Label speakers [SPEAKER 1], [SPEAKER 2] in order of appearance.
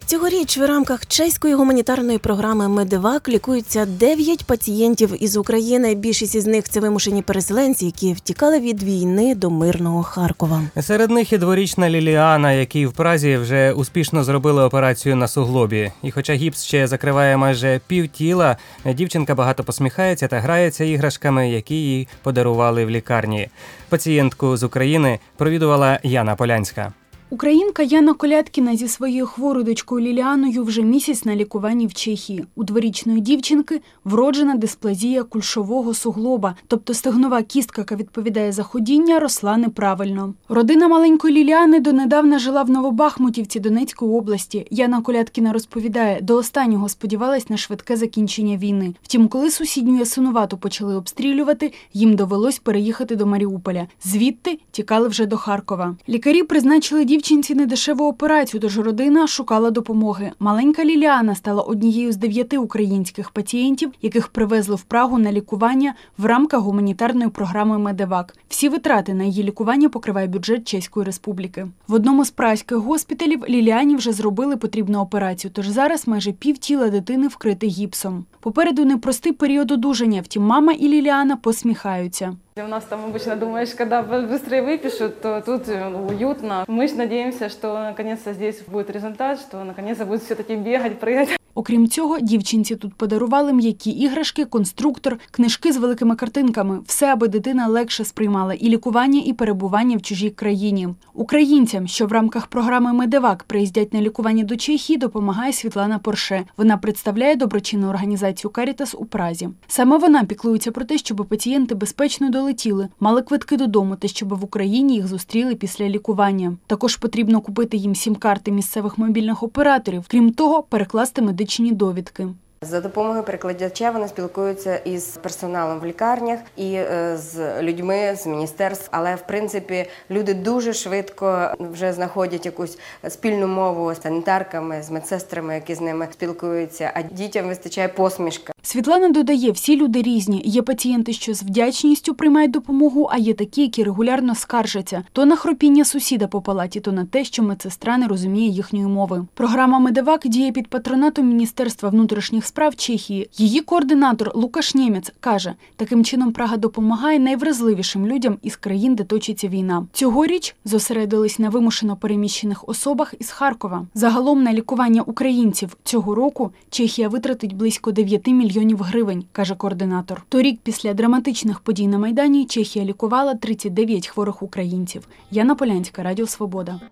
[SPEAKER 1] Цьогоріч в рамках чеської гуманітарної програми «Медевак» лікуються 9 пацієнтів із України. Більшість із них – це вимушені переселенці, які втікали від війни до мирного Харкова.
[SPEAKER 2] Серед них і дворічна Ліліана, якій в Празі вже успішно зробили операцію на суглобі. І хоча гіпс ще закриває майже півтіла, дівчинка багато посміхається та грається іграшками, які їй подарували в лікарні. Пацієнтку з України провідувала Яна Полянська.
[SPEAKER 3] Українка Яна Коляткіна зі своєю хворою дочкою Ліліаною вже місяць на лікуванні в Чехії. У дворічної дівчинки вроджена дисплазія кульшового суглоба, тобто стегнова кістка, яка відповідає за ходіння, росла неправильно. Родина маленької Ліліани донедавна жила в Новобахмутівці Донецької області. Яна Коляткіна розповідає, до останнього сподівалась на швидке закінчення війни. Втім, коли сусідню Ясинувату почали обстрілювати, їм довелось переїхати до Маріуполя. Звідти тікали вже до Харкова. Лікарі призначили дівчинці недешеву операцію, тож родина шукала допомоги. Маленька Ліліана стала однією з 9 українських пацієнтів, яких привезли в Прагу на лікування в рамках гуманітарної програми «Медевак». Всі витрати на її лікування покриває бюджет Чеської Республіки. В одному з празьких госпіталів Ліліані вже зробили потрібну операцію, тож зараз майже півтіла дитини вкрите гіпсом. Попереду непростий період одужання, втім мама і Ліліана посміхаються.
[SPEAKER 4] У нас там обычно думаешь, когда быстрее выпишут, то тут уютно. Мы же надеемся, что наконец-то здесь будет результат, что наконец-то будет все-таки бегать, прыгать.
[SPEAKER 3] Окрім цього, дівчинці тут подарували м'які іграшки, конструктор, книжки з великими картинками. Все, аби дитина легше сприймала і лікування, і перебування в чужій країні. Українцям, що в рамках програми «Медевак» приїздять на лікування до Чехії, допомагає Світлана Порше. Вона представляє доброчинну організацію «Карітас» у Празі. Саме вона піклується про те, щоб пацієнти безпечно долетіли, мали квитки додому та щоб в Україні їх зустріли після лікування. Також потрібно купити їм сім-карти місцевих мобільних операторів. Крім того, перекласти медичні довідки.
[SPEAKER 5] За допомогою перекладача вони спілкуються із персоналом в лікарнях і з людьми з міністерств. Але, в принципі, люди дуже швидко вже знаходять якусь спільну мову з санітарками, з медсестрами, які з ними спілкуються, а дітям вистачає посмішка.
[SPEAKER 3] Світлана додає, всі люди різні. Є пацієнти, що з вдячністю приймають допомогу, а є такі, які регулярно скаржаться. То на хропіння сусіда по палаті, то на те, що медсестра не розуміє їхньої мови. Програма «Медевак» діє під патронатом Міністерства внутрішніх справ Чехії. Її координатор Лукаш Нємець каже, таким чином Прага допомагає найвразливішим людям із країн, де точиться війна. Цьогоріч зосередились на вимушено переміщених особах із Харкова. Загалом на лікування українців цього року Чехія витратить близько 9 мільйонів гривень, каже координатор. Торік після драматичних подій на Майдані Чехія лікувала 39 хворих українців. Яна Полянська, Радіо Свобода.